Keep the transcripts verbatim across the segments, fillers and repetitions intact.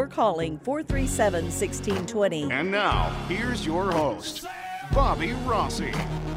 or calling four three seven, one six two zero. And now, here's your host, Bobby Rossi.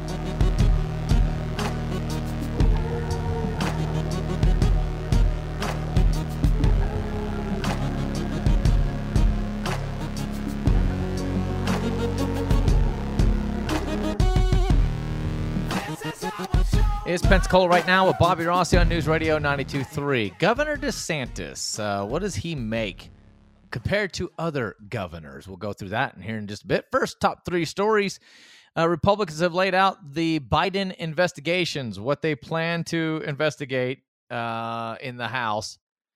It's Pensacola right now with Bobby Rossi on News Radio ninety-two point three. Governor DeSantis, uh, what does he make compared to other governors? We'll go through that in here in just a bit. First, top three stories. Uh, Republicans have laid out the Biden investigations, what they plan to investigate uh, in the House.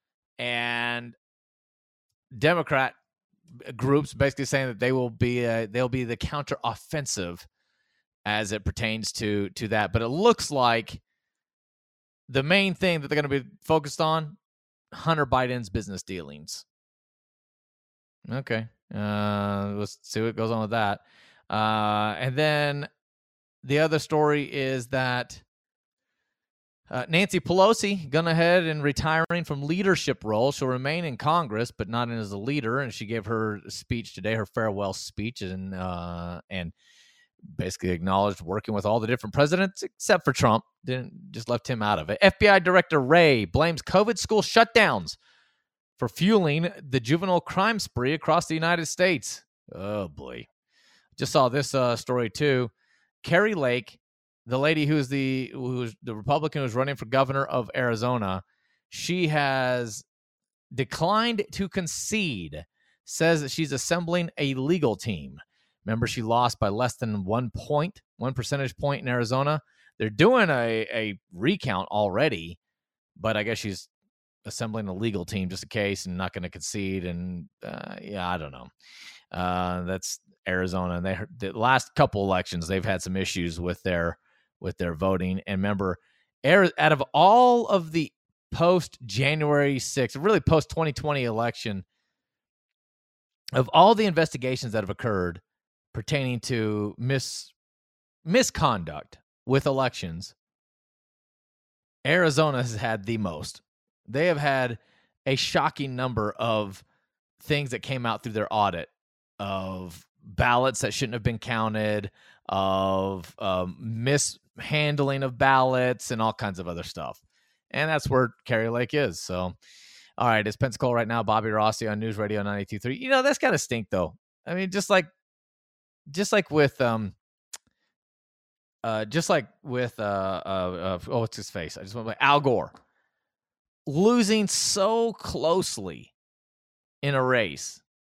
And Democrat groups basically saying that they will be uh, they'll be the counteroffensive as it pertains to to that. But it looks like the main thing that they're going to be focused on, Hunter Biden's business dealings. Okay. Uh, let's see what goes on with that. Uh, and then the other story is that uh, Nancy Pelosi gone ahead and retiring from leadership role. She'll remain in Congress, but not as a leader. And she gave her speech today, her farewell speech, and uh, and basically acknowledged working with all the different presidents except for Trump. Didn't just left him out of it. F B I Director Wray blames COVID school shutdowns for fueling the juvenile crime spree across the United States. Oh boy. Just saw this uh, story too. Kari Lake, the lady who's the who's the Republican who's running for governor of Arizona, she has declined to concede, says that she's assembling a legal team. Remember, she lost by less than one point, one percentage point in Arizona. They're doing a, a recount already, but I guess she's assembling a legal team just in case and not going to concede. And uh, yeah, I don't know. Uh, that's Arizona. And they the last couple elections, they've had some issues with their with their voting. And remember, out of all of the post January sixth, really post twenty twenty election, of all the investigations that have occurred pertaining to mis misconduct with elections, Arizona has had the most. They have had a shocking number of things that came out through their audit of ballots that shouldn't have been counted, of um, mishandling of ballots, and all kinds of other stuff. And that's where Kari Lake is. So, all right, it's Pensacola right now. Bobby Rossi on News Radio ninety-two point three. You know, that's got to stink, though. I mean, just like Just like with, um, uh, just like with, uh, uh, uh, oh, what's his face? I just want to Al Gore losing so closely in a race.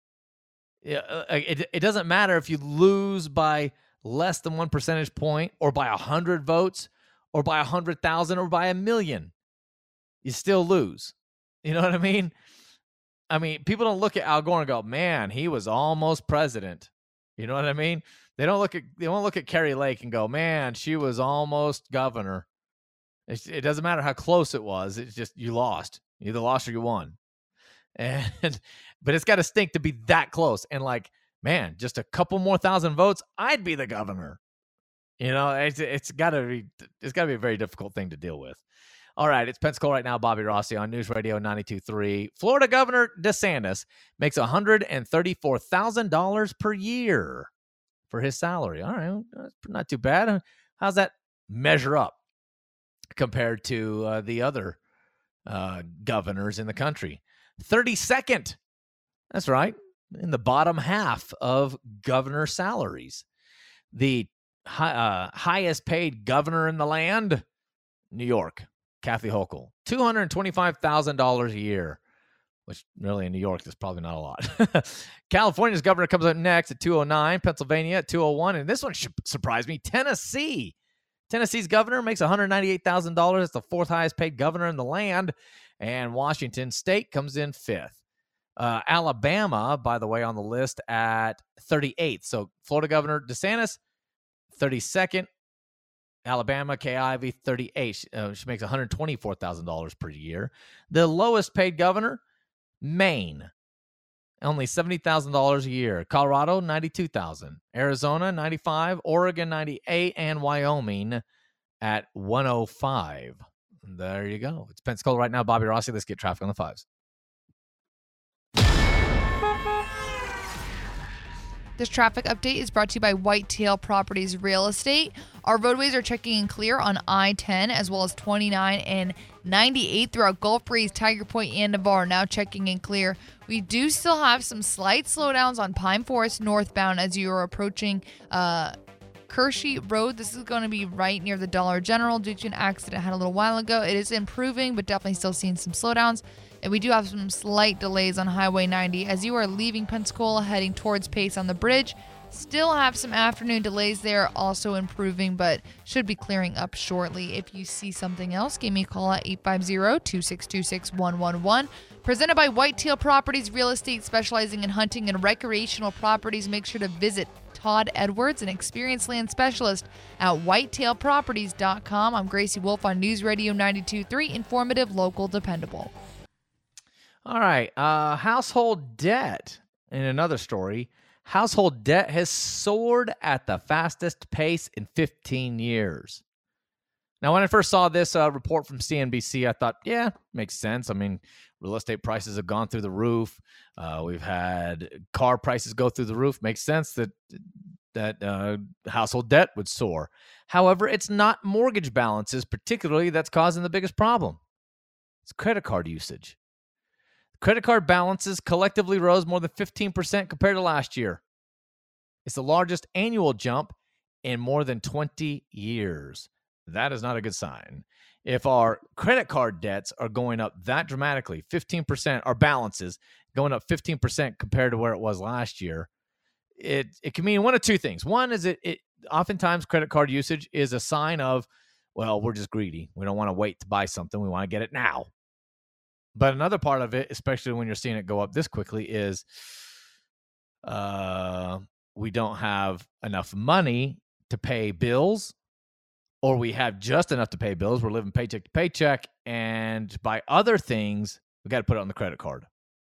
Yeah, uh, it it doesn't matter if you lose by less than one percentage point, or by a hundred votes, or by a hundred thousand, or by a million. You still lose. You know what I mean? I mean, people don't look at Al Gore and go, "Man, he was almost president." You know what I mean? They don't look at they won't look at Kari Lake and go, "Man, she was almost governor." It's, it doesn't matter how close it was. It's just you lost. You either lost or you won. And but it's got to stink to be that close. And like, man, just a couple more thousand votes, I'd be the governor. You know, it's it's got to be it's got to be a very difficult thing to deal with. All right, it's Pensacola right now. Bobby Rossi on News Radio ninety-two point three. Florida Governor DeSantis makes one hundred thirty-four thousand dollars per year for his salary. All right, that's not too bad. How's that measure up compared to uh, the other uh, governors in the country? thirty-second. That's right, in the bottom half of governor salaries. The hi- uh, highest paid governor in the land, New York. Kathy Hochul, two hundred twenty-five thousand dollars a year, which really in New York is probably not a lot. California's governor comes up next at two oh nine, Pennsylvania at two oh one, and this one should surprise me, Tennessee. Tennessee's governor makes one hundred ninety-eight thousand dollars. It's the fourth highest paid governor in the land, and Washington State comes in fifth. Uh, Alabama, by the way, on the list at thirty-eighth. So Florida Governor DeSantis, thirty-second. Alabama, Kay Ivey, thirty-eight. Uh, she makes one hundred twenty-four thousand dollars per year. The lowest paid governor, Maine, only seventy thousand dollars a year. Colorado, ninety-two thousand dollars. Arizona, ninety-five thousand dollars. Oregon, ninety-eight thousand dollars. And Wyoming at one oh five. There you go. It's Pensacola right now. Bobby Rossi. Let's get traffic on the fives. This traffic update is brought to you by Whitetail Properties Real Estate. Our roadways are checking in clear on I ten as well as twenty-nine and ninety-eight throughout Gulf Breeze, Tiger Point, and Navarre. Now checking in clear. We do still have some slight slowdowns on Pine Forest northbound as you are approaching uh, Kershey Road. This is going to be right near the Dollar General due to an accident I had a little while ago. It is improving, but definitely still seeing some slowdowns. And we do have some slight delays on Highway ninety as you are leaving Pensacola heading towards Pace on the bridge. Still have some afternoon delays there, also improving, but should be clearing up shortly. If you see something else, give me a call at eight five zero, two six two, six one one one. Presented by Whitetail Properties Real Estate, specializing in hunting and recreational properties. Make sure to visit Todd Edwards, an experienced land specialist at whitetail properties dot com. I'm Gracie Wolf on News Radio ninety-two point three, informative, local, dependable. All right. Uh, household debt. In another story, household debt has soared at the fastest pace in fifteen years. Now, when I first saw this uh, report from C N B C, I thought, yeah, makes sense. I mean, real estate prices have gone through the roof. Uh, we've had car prices go through the roof. Makes sense that that uh, household debt would soar. However, it's not mortgage balances particularly that's causing the biggest problem. It's credit card usage. Credit card balances collectively rose more than fifteen percent compared to last year. It's the largest annual jump in more than twenty years. That is not a good sign. If our credit card debts are going up that dramatically, fifteen percent, our balances going up fifteen percent compared to where it was last year, it it can mean one of two things. One is it, it oftentimes credit card usage is a sign of, well, we're just greedy. We don't want to wait to buy something. We want to get it now. But another part of it, especially when you're seeing it go up this quickly, is uh, we don't have enough money to pay bills, or we have just enough to pay bills. We're living paycheck to paycheck, and buy other things, we got to put it on the credit card.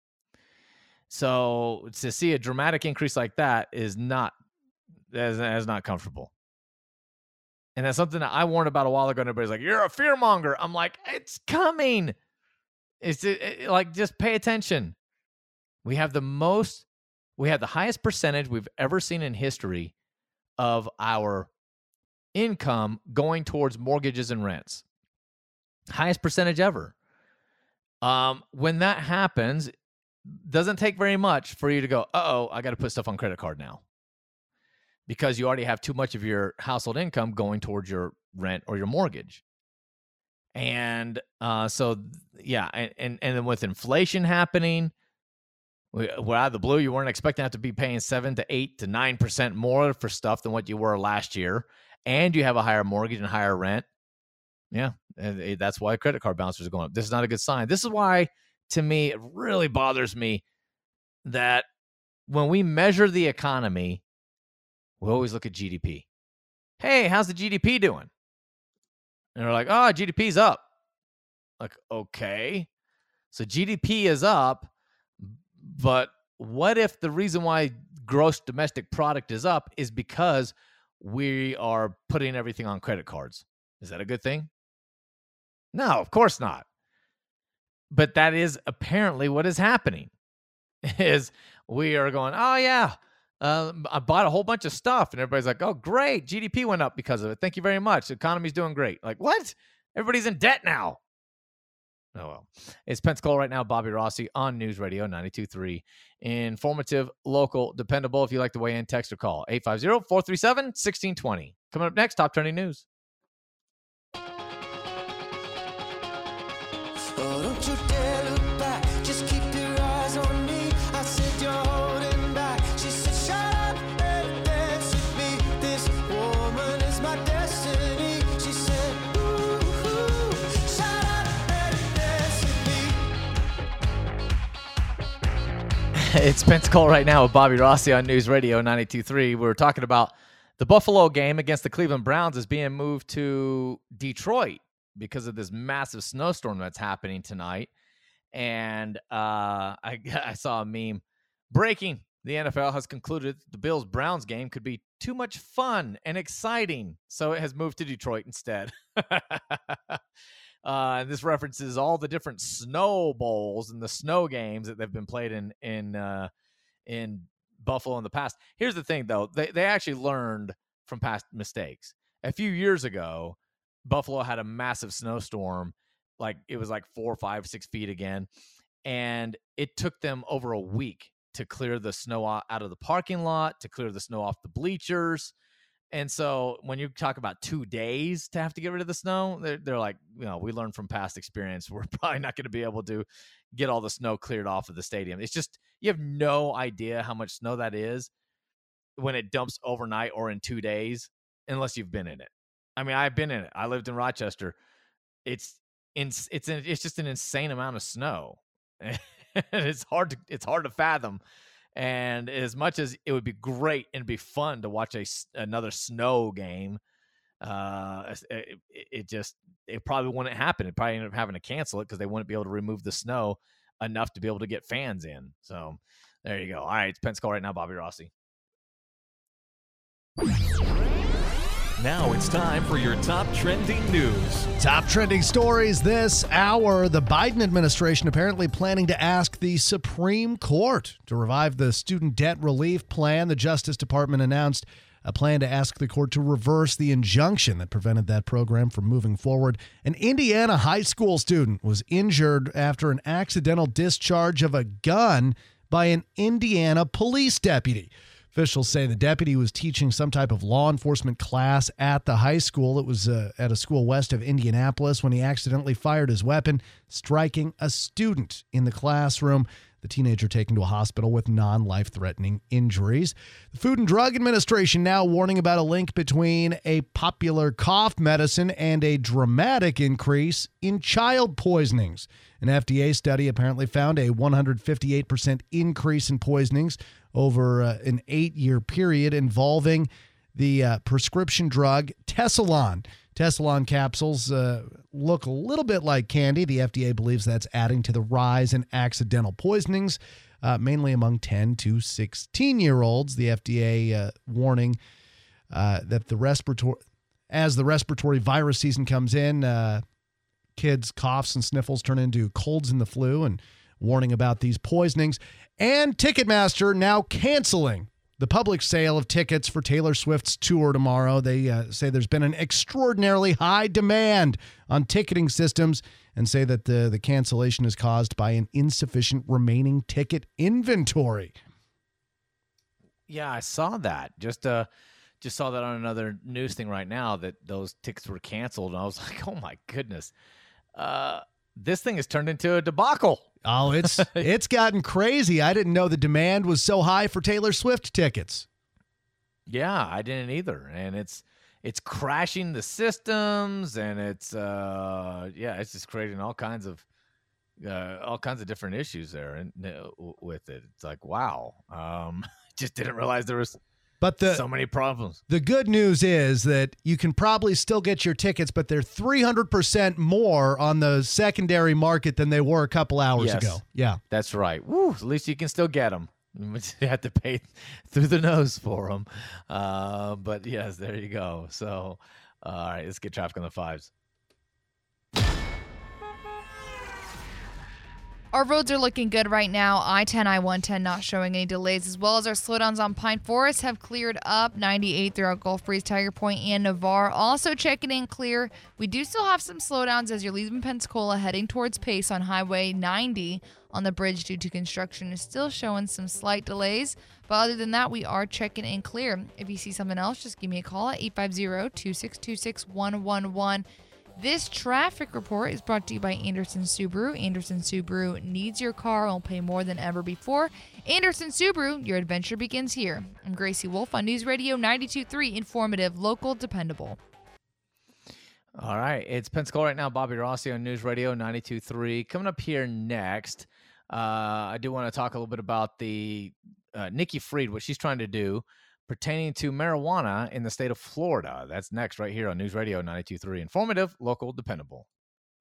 So to see a dramatic increase like that is not that is, that is not comfortable. And that's something that I warned about a while ago. And everybody's like, "You're a fearmonger." I'm like, it's coming. It's it, it, like, just pay attention. We have the most, we have the highest percentage we've ever seen in history of our income going towards mortgages and rents. Highest percentage ever. Um, when that happens, doesn't take very much for you to go, uh-oh, I got to put stuff on credit card now. Because you already have too much of your household income going towards your rent or your mortgage. And uh, so, yeah, and, and, and then with inflation happening, we, we're out of the blue. You weren't expecting to have to be paying seven to eight to nine percent more for stuff than what you were last year. And you have a higher mortgage and higher rent. Yeah, and that's why credit card balances are going up. This is not a good sign. This is why, to me, it really bothers me that when we measure the economy, we always look at G D P. Hey, how's the G D P doing? And they're like, oh, G D P's up. Like, okay. So G D P is up, but what if the reason why gross domestic product is up is because we are putting everything on credit cards? Is that a good thing? No, of course not. But that is apparently what is happening, is we are going, oh, yeah, uh, I bought a whole bunch of stuff. And everybody's like, oh, great. G D P went up because of it. Thank you very much. The economy's doing great. Like, what? Everybody's in debt now. Oh, well. It's Pensacola right now. Bobby Rossi on News Radio ninety-two point three. Informative, local, dependable. If you like to weigh in, text or call eight five zero, four three seven, one six two zero. Coming up next, Top Trending News. Oh, don't you dare look back. Just keep your eyes on me. I said you're holding back. She said, shut up and dance with me. This woman is my destiny. She said, ooh, ooh, shut up and dance with me. It's Pensacola right now with Bobby Rossi on News Radio ninety-two point three. We're talking about the Buffalo game against the Cleveland Browns is being moved to Detroit because of this massive snowstorm that's happening tonight. And uh, I, I saw a meme. Breaking. The N F L has concluded the Bills-Browns game could be too much fun and exciting, so it has moved to Detroit instead. uh, this references all the different snow bowls and the snow games that they've been played in in uh, in Buffalo in the past. Here's the thing, though. They, they actually learned from past mistakes. A few years ago, Buffalo had a massive snowstorm. Like, it was like four, five, six feet again. And it took them over a week to clear the snow out of the parking lot, to clear the snow off the bleachers. And so when you talk about two days to have to get rid of the snow, they're, they're like, you know, we learned from past experience. We're probably not going to be able to get all the snow cleared off of the stadium. It's just, you have no idea how much snow that is when it dumps overnight or in two days, unless you've been in it. I mean, I've been in it. I lived in Rochester. It's, it's, it's, it's just an insane amount of snow. it's hard to, it's hard to fathom. And as much as it would be great and be fun to watch a another snow game, uh, it, it just it probably wouldn't happen. It probably ended up having to cancel it because they wouldn't be able to remove the snow enough to be able to get fans in. So there you go. All right, it's Pensacola right now, Bobby Rossi. Now it's time for your top trending news. Top trending stories this hour. The Biden administration apparently planning to ask the Supreme Court to revive the student debt relief plan. The Justice Department announced a plan to ask the court to reverse the injunction that prevented that program from moving forward. An Indiana high school student was injured after an accidental discharge of a gun by an Indiana police deputy. Officials say the deputy was teaching some type of law enforcement class at the high school. It was uh, at a school west of Indianapolis when he accidentally fired his weapon, striking a student in the classroom. The teenager taken to a hospital with non-life-threatening injuries. The Food and Drug Administration now warning about a link between a popular cough medicine and a dramatic increase in child poisonings. An F D A study apparently found a one hundred fifty-eight percent increase in poisonings over uh, an eight-year period involving the uh, prescription drug Tessalon. Tessalon capsules uh, look a little bit like candy. The F D A believes that's adding to the rise in accidental poisonings, uh, mainly among ten to sixteen-year-olds. The F D A uh, warning uh, that the respiratory, as the respiratory virus season comes in, uh, kids' coughs and sniffles turn into colds and the flu, and warning about these poisonings. And Ticketmaster now canceling the public sale of tickets for Taylor Swift's tour tomorrow. They uh, say there's been an extraordinarily high demand on ticketing systems and say that the, the cancellation is caused by an insufficient remaining ticket inventory. Yeah, I saw that. Just uh, just saw that on another news thing right now that those tickets were canceled. And I was like, oh, my goodness. Uh, this thing has turned into a debacle. Oh, it's it's gotten crazy. I didn't know the demand was so high for Taylor Swift tickets. Yeah, I didn't either. And it's it's crashing the systems, and it's uh yeah, it's just creating all kinds of uh, all kinds of different issues there and uh, with it. It's like, wow. Um just didn't realize there was But the, so many problems. The good news is that you can probably still get your tickets, but they're three hundred percent more on the secondary market than they were a couple hours Yes. ago. Yeah. That's right. Woo, at least you can still get them. You have to pay through the nose for them. Uh, but, yes, there you go. So, uh, all right, let's get traffic on the fives. Our roads are looking good right now. I ten, I one ten not showing any delays, as well as our slowdowns on Pine Forest have cleared up. ninety-eight throughout Gulf Breeze, Tiger Point, and Navarre. Also checking in clear. We do still have some slowdowns as you're leaving Pensacola heading towards Pace on Highway ninety on the bridge due to construction. Is still showing some slight delays. But other than that, we are checking in clear. If you see something else, just give me a call at eight five zero, two six two, six one one one. This traffic report is brought to you by Anderson Subaru. Anderson Subaru needs your car and will pay more than ever before. Anderson Subaru, your adventure begins here. I'm Gracie Wolf on News Radio ninety-two point three, informative, local, dependable. All right, it's Pensacola right now. Bobby Rossi on News Radio ninety-two point three. Coming up here next, uh, I do want to talk a little bit about the uh, Nikki Fried, what she's trying to do pertaining to marijuana in the state of Florida. That's next right here on News Radio ninety-two point three. Informative, local, dependable.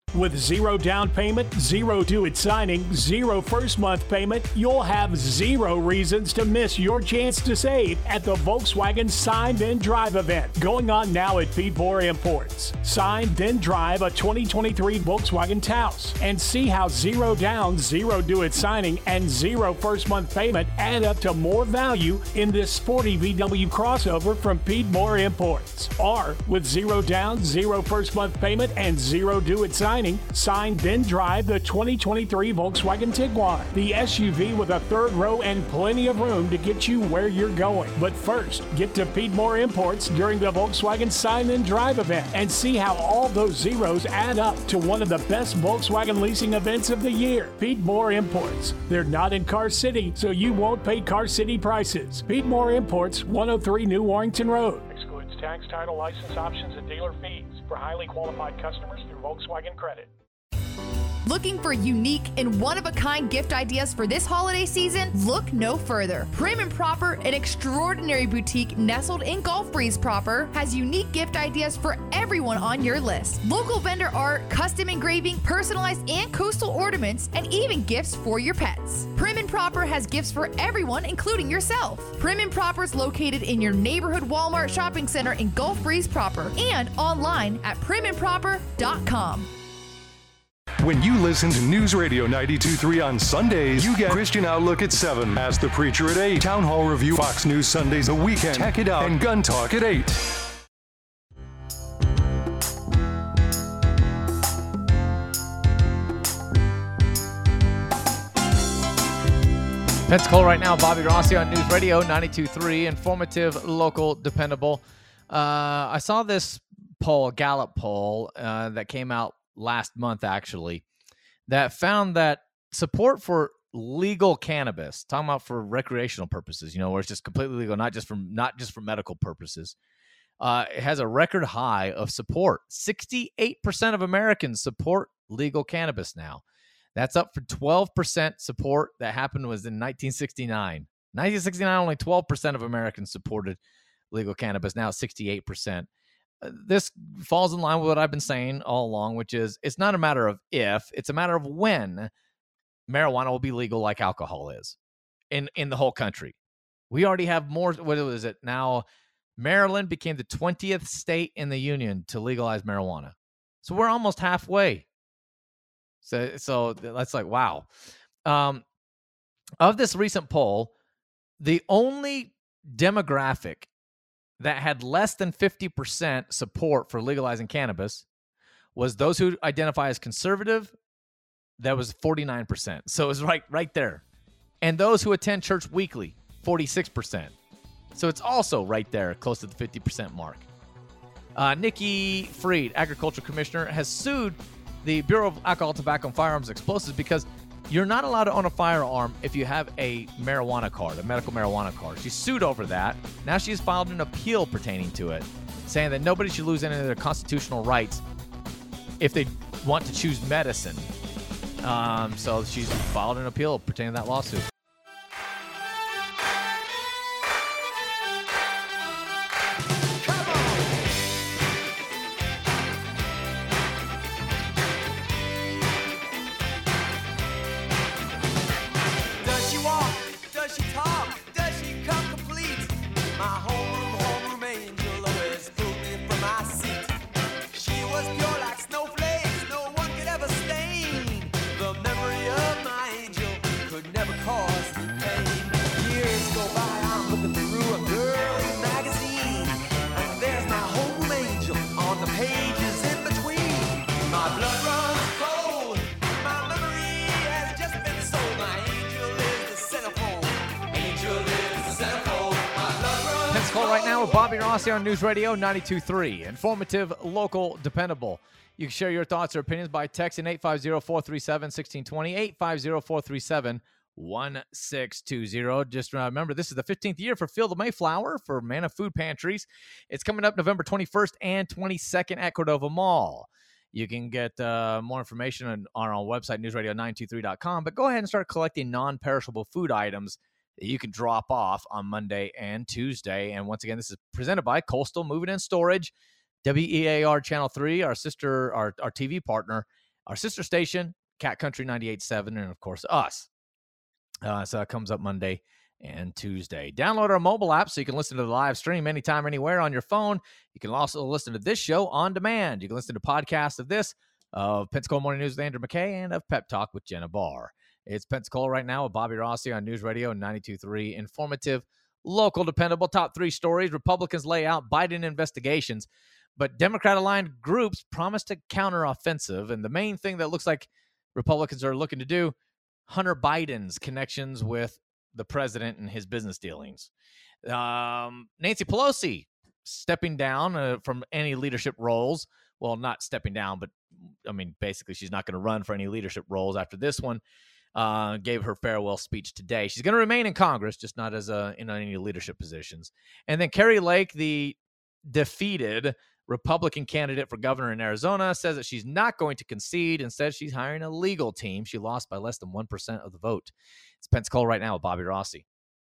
With zero down payment, zero due at signing, zero first month payment, you'll have zero reasons to miss your chance to save at the Volkswagen Sign Then Drive event going on now at Pete Moore Imports. Sign Then Drive a twenty twenty-three Volkswagen Taos and see how zero down, zero due at signing, and zero first month payment add up to more value in this sporty V W crossover from Pete Moore Imports. Or with zero down, zero first month payment, and zero due at signing, Sign Then Drive the twenty twenty-three Volkswagen Tiguan, the S U V with a third row and plenty of room to get you where you're going. But first, get to Pete Moore Imports during the Volkswagen Sign Then Drive event and see how all those zeros add up to one of the best Volkswagen leasing events of the year. Pete Moore Imports. They're not in Car City, so you won't pay Car City prices. Pete Moore Imports, one oh three New Warrington Road. Excludes tax, title, license options, and dealer fees for highly qualified customers through Volkswagen Credit. Looking for unique and one-of-a-kind gift ideas for this holiday season? Look no further. Prim and Proper, an extraordinary boutique nestled in Gulf Breeze proper, has unique gift ideas for everyone on your list. Local vendor art, custom engraving, personalized and coastal ornaments, and even gifts for your pets. Prim and Proper has gifts for everyone, including yourself. Prim and Proper is located in your neighborhood Walmart shopping center in Gulf Breeze proper and online at prim and proper dot com. When you listen to News Radio ninety-two point three on Sundays, you get Christian Outlook at seven, Ask the Preacher at eight, Town Hall Review, Fox News Sundays, The Weekend, Check It Out, and Gun Talk at eight. Pensacola right now, Bobby Rossi on News Radio ninety-two point three, informative, local, dependable. Uh, I saw this poll, Gallup poll, uh, that came out last month, actually, that found that support for legal cannabis, talking about for recreational purposes, you know, where it's just completely legal, not just for not just for medical purposes, uh, it has a record high of support. sixty-eight percent of Americans support legal cannabis now. That's up from twelve percent support that happened was in nineteen sixty-nine. nineteen sixty-nine, only twelve percent of Americans supported legal cannabis. Now sixty-eight percent. This falls in line with what I've been saying all along, which is it's not a matter of if, it's a matter of when marijuana will be legal like alcohol is in, in the whole country. We already have more. What is it now? Maryland became the twentieth state in the union to legalize marijuana. So we're almost halfway. So, so that's like, wow. Um, of this recent poll, the only demographic that had less than fifty percent support for legalizing cannabis was those who identify as conservative. That was forty-nine percent. So it was right, right there. And those who attend church weekly, forty-six percent. So it's also right there, close to the fifty percent mark. Uh, Nikki Fried, Agriculture Commissioner, has sued the Bureau of Alcohol, Tobacco, and Firearms Explosives because you're not allowed to own a firearm if you have a marijuana card, a medical marijuana card. She sued over that. Now she's filed an appeal pertaining to it, saying that nobody should lose any of their constitutional rights if they want to choose medicine. Um, so she's filed an appeal pertaining to that lawsuit. Does she walk? Does she talk? Does she come complete? My homeroom, homeroom angel always pulled me from my seat. She was pure like snowflakes, no one could ever stain. The memory of my angel could never cause me pain. Years go by, I'm looking through a girl's magazine, and there's my homeroom angel on the pages in between. My blood runs cold, my memory has just been sold. My angel is the centerfold, angel is the centerfold. My blood runs Pensacola right now with Bobby Rossi on News Radio ninety-two point three. Informative, local, dependable. You can share your thoughts or opinions by texting eight five zero, four three seven, one six two zero, eight five zero, four three seven, one six two zero. Just remember, this is the fifteenth year for Field of Mayflower for Manna Food Pantries. It's coming up November twenty-first and twenty-second at Cordova Mall. You can get uh, more information on, on our website, news radio nine two three dot com. But go ahead and start collecting non-perishable food items that you can drop off on Monday and Tuesday. And once again, this is presented by Coastal Moving and Storage, W E A R Channel three, our sister, our, our T V partner, our sister station, Cat Country ninety-eight point seven, and, of course, us. Uh, so it comes up Monday and Tuesday. Download our mobile app so you can listen to the live stream anytime, anywhere on your phone. You can also listen to this show on demand. You can listen to podcasts of this, of Pensacola Morning News with Andrew McKay, and of Pep Talk with Jenna Barr. It's Pensacola right now with Bobby Rossi on News Radio ninety-two point three. Informative, local, dependable, top three stories. Republicans lay out Biden investigations, but Democrat-aligned groups promise to counter-offensive. And the main thing that looks like Republicans are looking to do, Hunter Biden's connections with the president and his business dealings. Um, Nancy Pelosi stepping down uh, from any leadership roles. Well, not stepping down, but I mean, basically she's not going to run for any leadership roles after this one. Uh, gave her farewell speech today. She's going to remain in Congress, just not as a, in any leadership positions. And then Carrie Lake, the defeated Republican candidate for governor in Arizona, says that she's not going to concede. Instead, she's hiring a legal team. She lost by less than one percent of the vote. It's Pensacola right now with Bobby Rossi.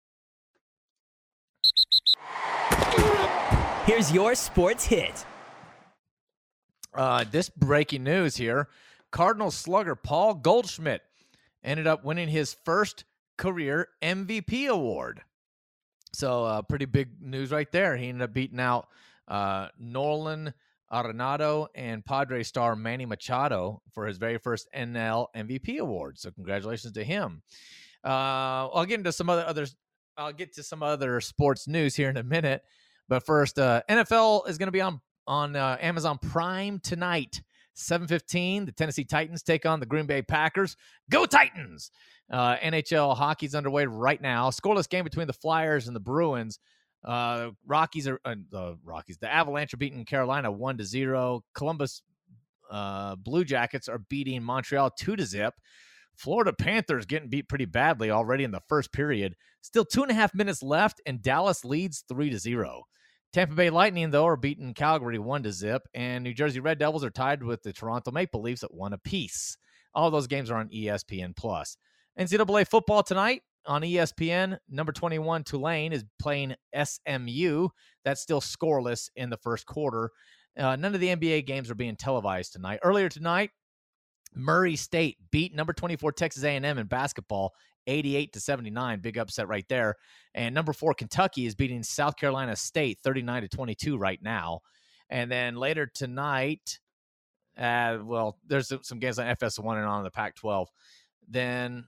Here's your sports hit. Uh, this breaking news here. Cardinals slugger Paul Goldschmidt ended up winning his first career M V P award. So uh, pretty big news right there. He ended up beating out uh, Nolan Arenado and Padres star Manny Machado for his very first N L M V P award. So congratulations to him. Uh, I'll get into some other others. I'll get to some other sports news here in a minute. But first, uh, N F L is going to be on on uh, Amazon Prime tonight, seven fifteen. The Tennessee Titans take on the Green Bay Packers. Go Titans! Uh, N H L hockey's underway right now. Scoreless game between the Flyers and the Bruins. Uh, Rockies are uh, the Rockies. The Avalanche are beating Carolina one to zero. Columbus uh, Blue Jackets are beating Montreal two to zip. Florida Panthers getting beat pretty badly already in the first period. Still two and a half minutes left, and Dallas leads three to zero. Tampa Bay Lightning, though, are beating Calgary one to zip, and New Jersey Red Devils are tied with the Toronto Maple Leafs at one apiece. All those games are on E S P N plus. N C double A football tonight on E S P N. Number twenty-one, Tulane, is playing S M U. That's still scoreless in the first quarter. Uh, none of the N B A games are being televised tonight. Earlier tonight, Murray State beat number twenty-four Texas A and M in basketball, eighty-eight to seventy-nine. Big upset right there. And number four Kentucky is beating South Carolina State thirty-nine to twenty-two right now. And then later tonight, uh, well, there's some games on F S one and on the Pac twelve. Then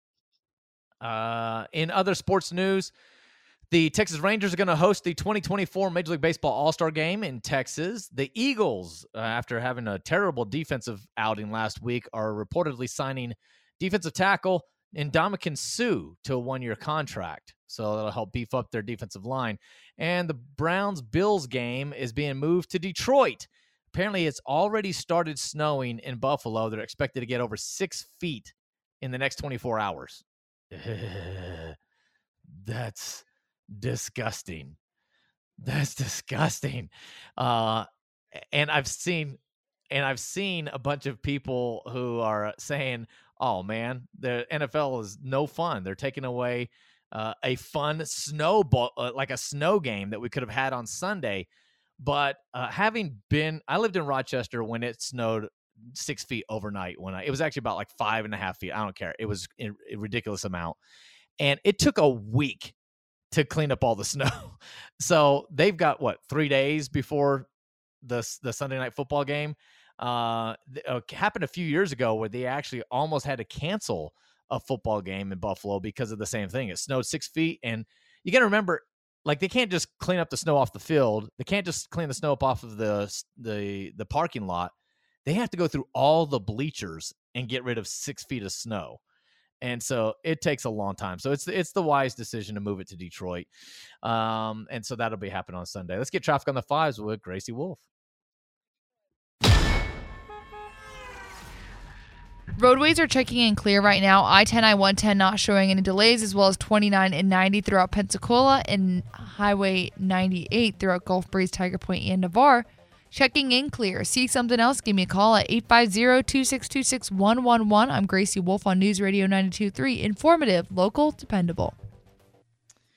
uh, in other sports news, the Texas Rangers are going to host the twenty twenty-four Major League Baseball All-Star Game in Texas. The Eagles, uh, after having a terrible defensive outing last week, are reportedly signing defensive tackle Ndamukong Suh to a one-year contract. So that'll help beef up their defensive line. And the Browns-Bills game is being moved to Detroit. Apparently, it's already started snowing in Buffalo. They're expected to get over six feet in the next twenty-four hours. That's disgusting. That's disgusting. Uh, and I've seen, and I've seen a bunch of people who are saying, "Oh man, the N F L is no fun. They're taking away uh, a fun snowball, uh, like a snow game that we could have had on Sunday." But uh, having been, I lived in Rochester when it snowed six feet overnight. When I, it was actually about like five and a half feet. I don't care. It was a, a ridiculous amount, and it took a week to clean up all the snow. So they've got what, three days before the the Sunday night football game. Uh, it happened a few years ago where they actually almost had to cancel a football game in Buffalo because of the same thing. It snowed six feet, and you got to remember, like, they can't just clean up the snow off the field. They can't just clean the snow up off of the the the parking lot. They have to go through all the bleachers and get rid of six feet of snow. And so it takes a long time. So it's it's the wise decision to move it to Detroit. Um, and so that'll be happening on Sunday. Let's get traffic on the fives with Gracie Wolf. Roadways are checking in clear right now. I ten, I one ten not showing any delays, as well as twenty-nine and ninety throughout Pensacola, and Highway ninety-eight throughout Gulf Breeze, Tiger Point, and Navarre. Checking in clear. See something else? Give me a call at eight five zero, two six two, six one one one. I'm Gracie Wolf on News Radio ninety-two point three. Informative, local, dependable.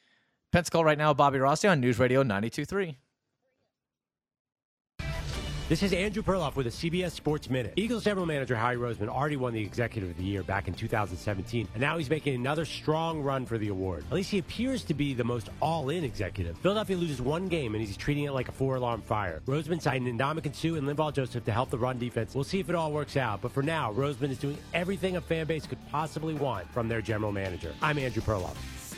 Pensacola right now, Bobby Rossi on News Radio ninety-two point three. This is Andrew Perloff with a C B S Sports Minute. Eagles general manager Howie Roseman already won the Executive of the Year back in two thousand seventeen, and now he's making another strong run for the award. At least he appears to be the most all-in executive. Philadelphia loses one game, and he's treating it like a four-alarm fire. Roseman signed Ndamukong Suh and Linval Joseph to help the run defense. We'll see if it all works out, but for now, Roseman is doing everything a fan base could possibly want from their general manager. I'm Andrew Perloff.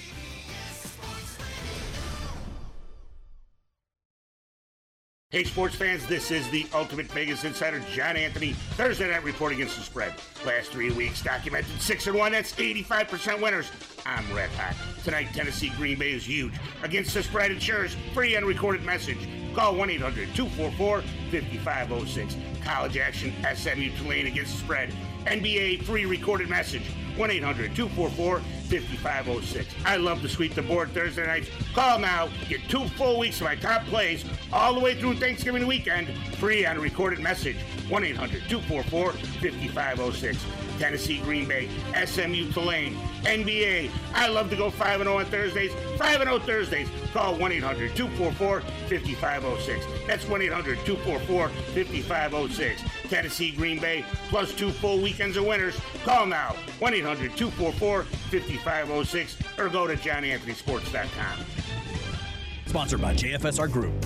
Hey, sports fans, this is the Ultimate Vegas Insider, John Anthony. Thursday night report against the spread. Last three weeks, documented six and one. That's eighty-five percent winners. I'm red hot. Tonight, Tennessee Green Bay is huge. Against the spread ensures free unrecorded message. Call one eight hundred two four four five five zero six. College action, S M U Tulane against the spread. N B A free recorded message. one eight hundred two four four five five zero six. I love to sweep the board Thursday nights. Call now. Get two full weeks of my top plays all the way through Thanksgiving weekend. Free on recorded message. one eight hundred two four four five five zero six. Tennessee Green Bay, S M U Tulane, N B A. I love to go five and oh on Thursdays. five and oh Thursdays. Call one eight hundred two four four five five zero six. That's one eight hundred two four four five five zero six. Tennessee Green Bay plus two full weekends of winners. Call now. one eight hundred two four four five five zero six or go to john anthony sports dot com. Sponsored by J F S R Group.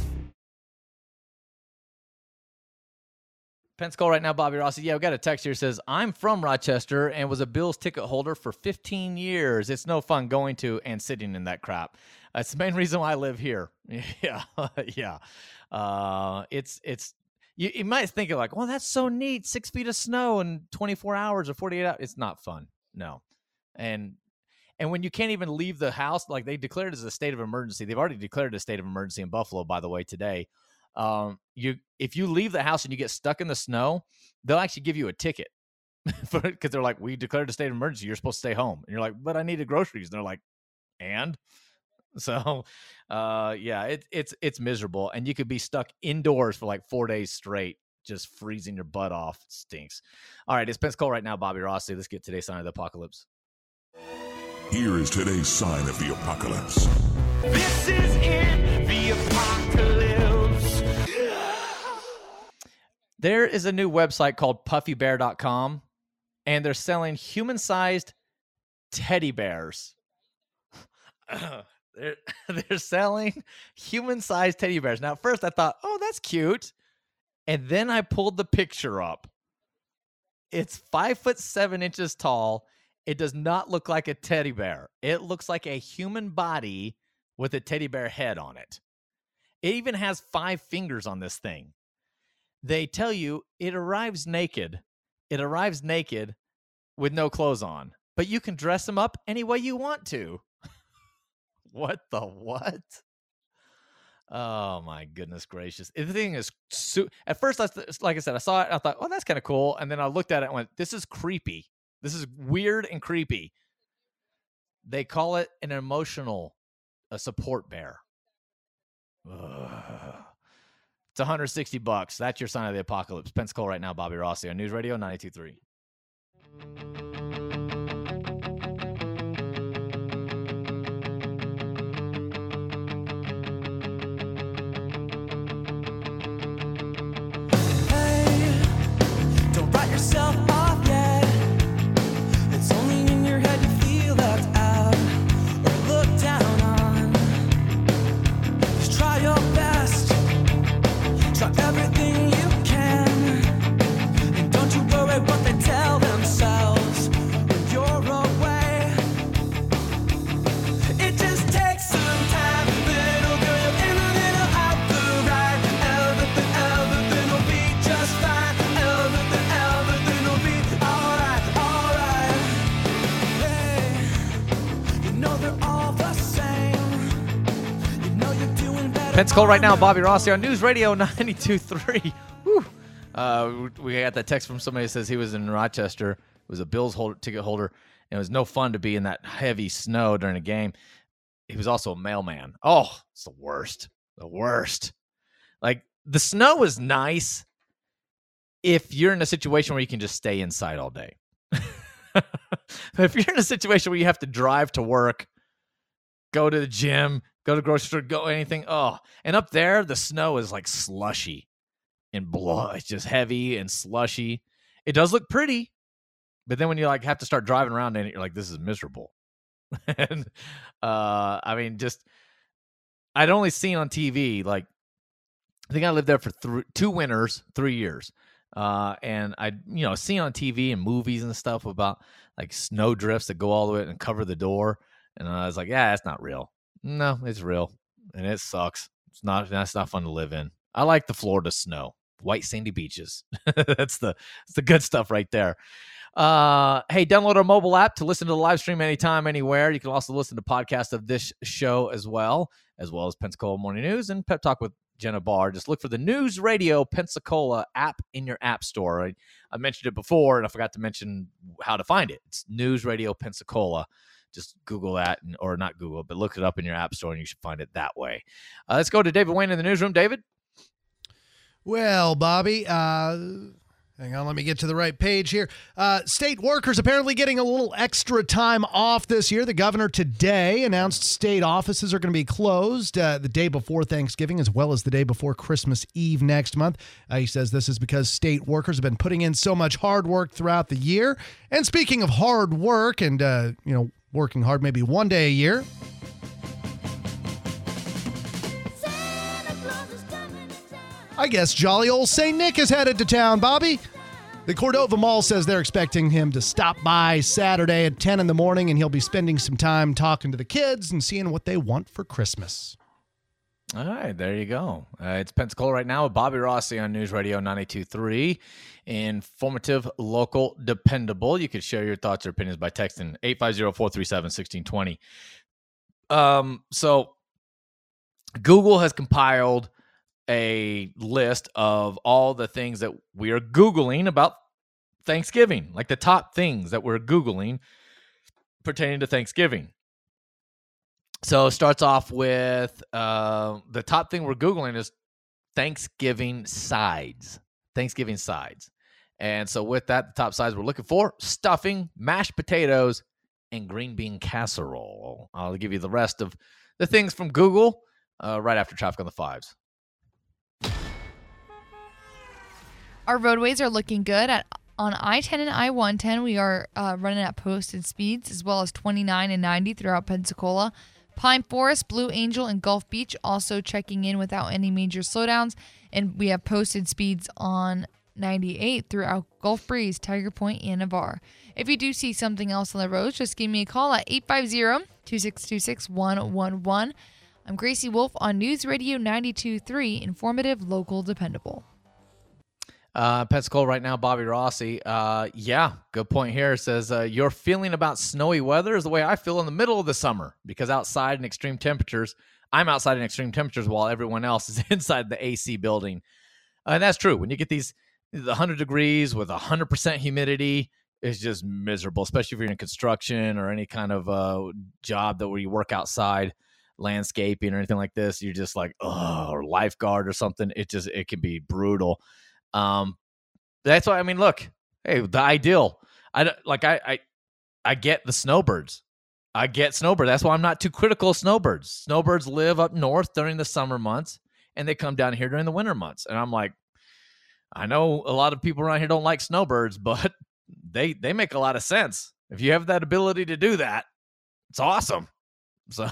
Pensacola right now, Bobby Rossi. Yeah, we got a text here that says, I'm from Rochester and was a Bills ticket holder for fifteen years. It's no fun going to and sitting in that crap. That's the main reason why I live here. Yeah, yeah. Uh, it's, it's, you, you might think of like, well, that's so neat. Six feet of snow in twenty-four hours or forty-eight hours. It's not fun. No. And, and when you can't even leave the house, like they declared it as a state of emergency. They've already declared a state of emergency in Buffalo, by the way, today. Um, you, if you leave the house and you get stuck in the snow, they'll actually give you a ticket for it. Cause they're like, we declared a state of emergency. You're supposed to stay home. And you're like, but I needed groceries. And they're like, and so, uh, yeah, it, it's, it's miserable. And you could be stuck indoors for like four days straight, just freezing your butt off. It stinks. All right. It's Pensacola right now, Bobby Rossi. Let's get today's sign of the apocalypse. Here is today's sign of the apocalypse. This is in the apocalypse. There is a new website called puffy bear dot com, and they're selling human-sized teddy bears. they're, they're selling human-sized teddy bears. Now, at first I thought, oh, that's cute. And then I pulled the picture up. It's five foot seven inches tall. It does not look like a teddy bear. It looks like a human body with a teddy bear head on it. It even has five fingers on this thing. They tell you it arrives naked. It arrives naked with no clothes on, but you can dress them up any way you want to. What the what? Oh my goodness gracious. The thing is, su- at first, I, like I said, I saw it. I thought, oh, that's kind of cool. And then I looked at it and went, this is creepy. This is weird and creepy. They call it an emotional a support bear. Ugh. It's one hundred sixty bucks. That's your sign of the apocalypse. Pensacola right now, Bobby Rossi on News Radio ninety-two point three. Hey, don't write yourself off yet. It's only in your head you feel left out or looked down on. Just try your best. Try everything you can, and don't you worry what they tell themselves when you're away. It just takes some time, little girl, you're in a little out the right. Everything, everything will be just fine. Everything, everything will be alright, alright. Hey, you know they're all the same. You know you're doing better. Pensacola right now, Bobby Rossi on News Radio ninety-two point three. Whew. Uh, we got that text from somebody that says he was in Rochester. It was a Bills holder, ticket holder, and it was no fun to be in that heavy snow during a game. He was also a mailman. Oh, it's the worst. The worst. Like, the snow is nice if you're in a situation where you can just stay inside all day. If you're in a situation where you have to drive to work, go to the gym, go to the grocery store, go anything. Oh, and up there, the snow is like slushy. and blah, it's just heavy and slushy. It does look pretty, but then when you like have to start driving around in it, you're like, this is miserable. and uh, I mean, just I'd only seen on T V, like I think I lived there for th- two winters, three years. Uh, and I, you know, seen on T V and movies and stuff about like snow drifts that go all the way and cover the door. And I was like, yeah, that's not real. No, it's real. And it sucks. It's not, that's not fun to live in. I like the Florida snow, white sandy beaches. that's the, that's the good stuff right there. Uh, hey, download our mobile app to listen to the live stream anytime, anywhere. You can also listen to podcasts of this show as well, as well as Pensacola Morning News and Pep Talk with Jenna Barr. Just look for the News Radio Pensacola app in your app store. I, I mentioned it before, and I forgot to mention how to find it. It's News Radio Pensacola. Just Google that, and, or not Google, but look it up in your app store, and you should find it that way. Uh, let's go to David Wayne in the newsroom. David? Well, Bobby, uh, hang on, let me get to the right page here. Uh, state workers apparently getting a little extra time off this year. The governor today announced state offices are going to be closed uh, the day before Thanksgiving as well as the day before Christmas Eve next month. Uh, he says this is because state workers have been putting in so much hard work throughout the year. And speaking of hard work and, uh, you know, working hard maybe one day a year, I guess jolly old Saint Nick is headed to town, Bobby. The Cordova Mall says they're expecting him to stop by Saturday at ten in the morning, and he'll be spending some time talking to the kids and seeing what they want for Christmas. All right, there you go. Uh, it's Pensacola right now with Bobby Rossi on News Radio ninety-two point three. Informative, local, dependable. You can share your thoughts or opinions by texting eight five zero, four three seven, one six two zero. Um, so Google has compiled a list of all the things that we are Googling about Thanksgiving, like the top things that we're Googling pertaining to Thanksgiving. So it starts off with uh, the top thing we're Googling is Thanksgiving sides. Thanksgiving sides. And so with that, the top sides we're looking for, stuffing, mashed potatoes, and green bean casserole. I'll give you the rest of the things from Google uh, right after Traffic on the Fives. Our roadways are looking good. At on I ten and I one ten, we are uh, running at posted speeds, as well as twenty-nine and ninety throughout Pensacola. Pine Forest, Blue Angel, and Gulf Beach also checking in without any major slowdowns. And we have posted speeds on ninety-eight throughout Gulf Breeze, Tiger Point, and Navarre. If you do see something else on the roads, just give me a call at eight five zero, two six two six, one one one. I'm Gracie Wolf on News Radio ninety-two point three, informative, local, dependable. Uh, Pensacola right now, Bobby Rossi. Uh, yeah, good point here. It says, uh, your feeling about snowy weather is the way I feel in the middle of the summer, because outside in extreme temperatures, I'm outside in extreme temperatures while everyone else is inside the A C building. Uh, and that's true. When you get these the one hundred degrees with one hundred percent humidity, it's just miserable, especially if you're in construction or any kind of uh, job that where you work outside, landscaping or anything like this. You're just like, oh, or lifeguard or something. It just, it can be brutal. Um, that's why, I mean, look, hey, the ideal, I don't like, I, I, I get the snowbirds. I get snowbirds. That's why I'm not too critical of snowbirds. Snowbirds live up north during the summer months and they come down here during the winter months. And I'm like, I know a lot of people around here don't like snowbirds, but they, they make a lot of sense. If you have that ability to do that, it's awesome. So,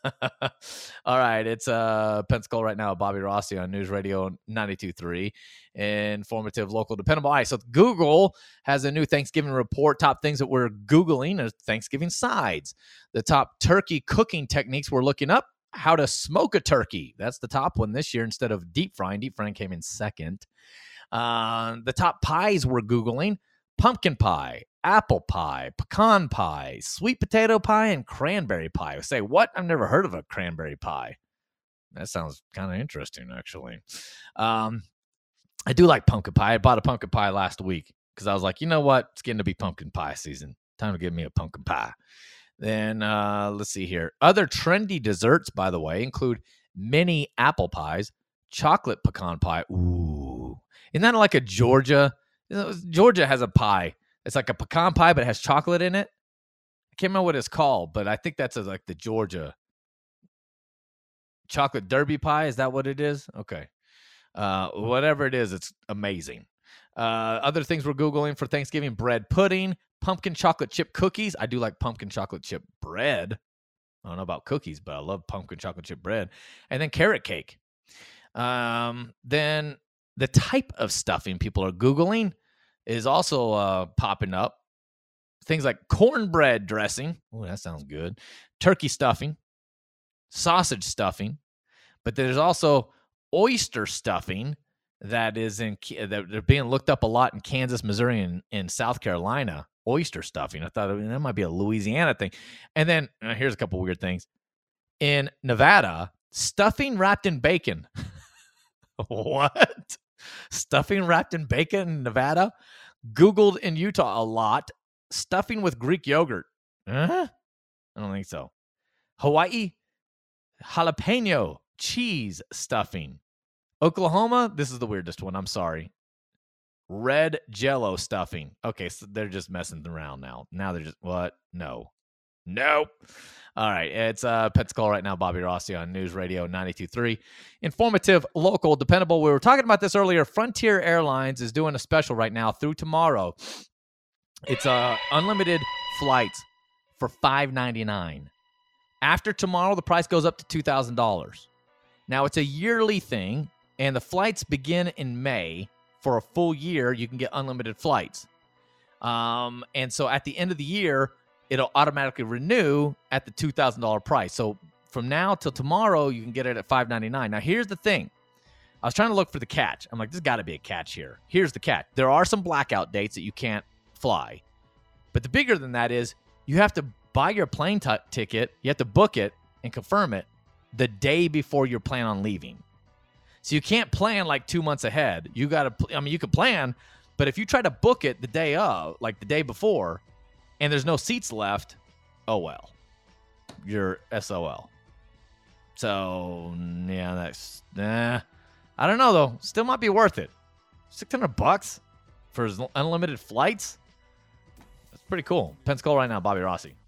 all right, it's uh Pensacola right now. Bobby Rossi on News Radio ninety-two point three. Informative, local, dependable. All right, so Google has a new Thanksgiving report. Top things that we're Googling are Thanksgiving sides. The top turkey cooking techniques we're looking up. How to smoke a turkey. That's the top one this year instead of deep frying. Deep frying came in second. Uh, the top pies we're Googling. Pumpkin pie, apple pie, pecan pie, sweet potato pie, and cranberry pie. I say, what? I've never heard of a cranberry pie. That sounds kind of interesting, actually. Um, I do like pumpkin pie. I bought a pumpkin pie last week because I was like, you know what? It's getting to be pumpkin pie season. Time to give me a pumpkin pie. Then uh, let's see here. Other trendy desserts, by the way, include mini apple pies, chocolate pecan pie. Ooh. Isn't that like a Georgia? Georgia has a pie. It's like a pecan pie, but it has chocolate in it. I can't remember what it's called, but I think that's a, like the Georgia chocolate derby pie. Is that what it is? Okay. Uh, whatever it is, it's amazing. Uh, other things we're Googling for Thanksgiving: bread pudding, pumpkin chocolate chip cookies. I do like pumpkin chocolate chip bread. I don't know about cookies, but I love pumpkin chocolate chip bread. And then carrot cake. Um, then the type of stuffing people are Googling is also uh, popping up. Things like cornbread dressing. Oh, that sounds good. Turkey stuffing, sausage stuffing. But there's also oyster stuffing that is in that they're being looked up a lot in Kansas, Missouri, and in South Carolina. Oyster stuffing. I thought I mean, that might be a Louisiana thing. And then uh, here's a couple weird things. In Nevada, stuffing wrapped in bacon. What? Stuffing wrapped in bacon in Nevada? Googled in Utah a lot. Stuffing with Greek yogurt. Huh? I don't think so. Hawaii, jalapeno cheese stuffing. Oklahoma, this is the weirdest one. I'm sorry. Red Jell-O stuffing. Okay, so they're just messing around now. Now they're just, what? No. Nope. All right, it's uh, Pensacola right now. Bobby Rossi on News Radio ninety-two point three. Informative, local, dependable. We were talking about this earlier. Frontier Airlines is doing a special right now through tomorrow. It's uh, unlimited flights for five ninety-nine. After tomorrow, the price goes up to two thousand dollars. Now, it's a yearly thing, and the flights begin in May. For a full year, you can get unlimited flights. Um, and so at the end of the year, it'll automatically renew at the two thousand dollars price. So from now till tomorrow, you can get it at five ninety-nine. Now, here's the thing. I was trying to look for the catch. I'm like, there's got to be a catch here. Here's the catch. There are some blackout dates that you can't fly. But the bigger than that is you have to buy your plane t- ticket, you have to book it and confirm it the day before you plan on leaving. So you can't plan like two months ahead. You got to, pl- I mean, you can plan, but if you try to book it the day of, like the day before, and there's no seats left, oh well. You're S O L. So, yeah, that's, nah. I don't know, though. Still might be worth it. six hundred bucks for unlimited flights? That's pretty cool. Pensacola right now, Bobby Rossi.